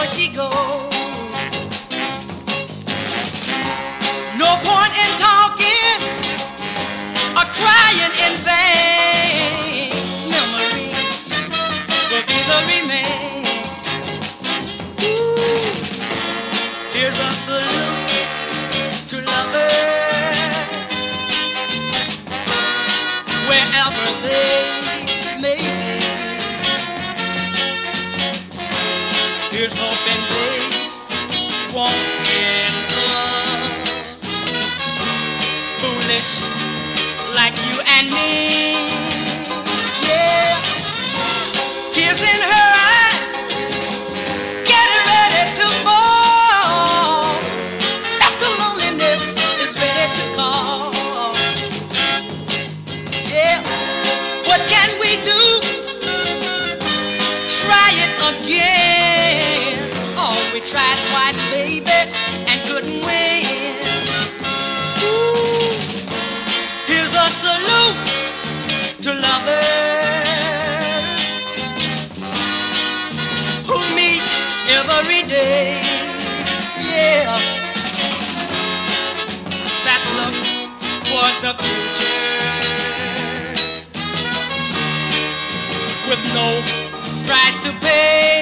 where she goes. No point in talking or crying in vain. Memory will be the remain. Ooh, here's a salute to lovers wherever they may be. Here's hoping they won't end up foolish like you and me. Yeah, tears in her eyes, getting ready to fall. That's the loneliness is ready to call. Yeah, what can we do? Try it again. Oh, we tried twice, baby, and couldn't win. Ooh, here's a salute to lovers who meet every day. Yeah, that look towards the future with no price to pay.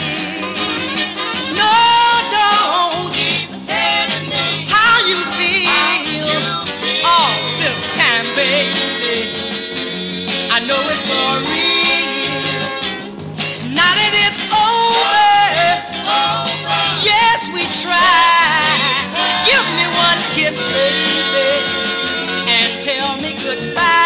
No, don't keep telling me how you feel all this time, baby. I know it's for real. Now that it's over, yes, we tried. Give me one kiss, baby, and tell me goodbye.